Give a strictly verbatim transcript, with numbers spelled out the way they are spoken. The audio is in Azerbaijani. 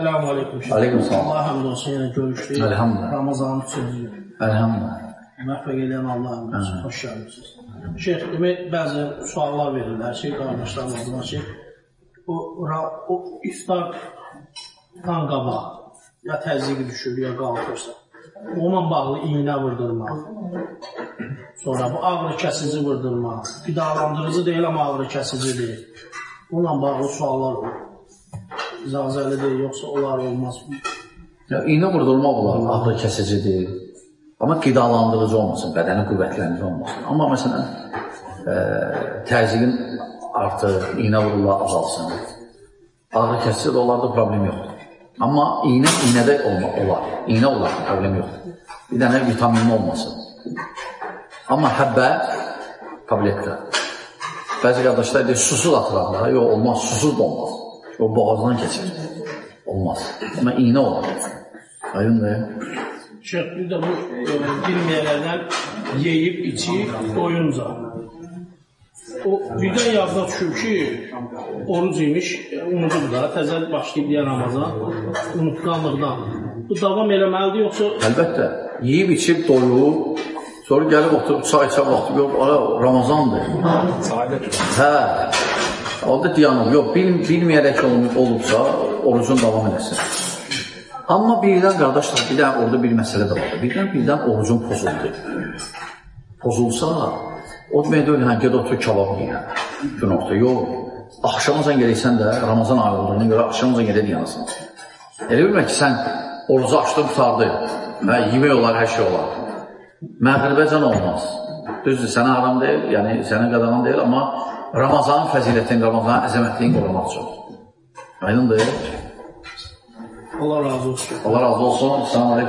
Selamun aleyküm. Aleyküm selam. Allah hamd olsun, yine görüştük. Elhamdülillah. Ramazanın üçüncü günü. Elhamdülillah. Məhvə gələn Allah hamd olsun. Hoş gəldiniz. Şeyh, demək, bəzi suallar verirlər ki, qardaşlarım adına ki, o, o iftardan qabaq ya təzyiqi düşür, ya qalxırsa, onunla bağlı iğnə vurdurmaq, sonra bu ağrı kəsici vurdurmaq, qidalandırıcı deyil, amma ağrı kəsici deyil. Bununla bağlı suallar olur. İcazəli deyil, yoxsa olar olmaz mı? Ya, iğnə vurdurmaq olar, ağrı kəsici deyil. Amma qidalandırıcı olmasın, bədəni qüvvətləndirici olmasın. Amma məsələn, e, təzyiqin artıq, iğnə vururlar, azalsın. Ağrı kəsici də onlarda problem yoxdur. Amma iğnə, iğnədə olmaq olar. İğnə olar, problem yoxdur. Bir dənə vitaminli olmasın. Amma həbbə, tabletdə. Bəzi qardaşlar deyir, susuz atıraqlar. Yox, olmaz, susuz da olmaz. O boğazdan keçir. Olmaz. Amma iğnə olar. Aydındır. Şeyh, bir də bu e, bilməyənlərdən yeyib, içib, doyunca. O birdən yadda düşür ki, oruc imiş, unudub da, təzəl başlayıb deyən Ramazan, unutqanlıqdan. Bu davam eləməlidir, yoxsa... Əlbəttə, yeyib, içib, doyub, sonra gəlib oturub, çay içə vaxtı, yox, Ramazandır. Hə, orada diyanım, yox, bilməyərək olubsa, orucun davam edəsin. Amma birdən, qardaşlar, bir dənə orada bir məsələ də var. Birdən, birdən orucun pozuldu. Pozulsa, o deməkdə öyle, hə, gədə otur kebab deyən, gün orta, yox. Axşamızdan gələksən də, Ramazan ayı olduğuna görə axşamızdan gələ deyənəsin. Elə bilmək ki, sən orucu açdın, tutardı, hə, yemək olar, hər şey olar. Məğribəcən olmaz. Düzdür, sənə haram deyil, yəni sənə qadağan deyil, amma Ramazanın fəzilətini, Ramazanın əzəmətliyini qorumaq üçün. Aydındır. Allah razı olsun. Allah razı olsun. Selamun aleyküm.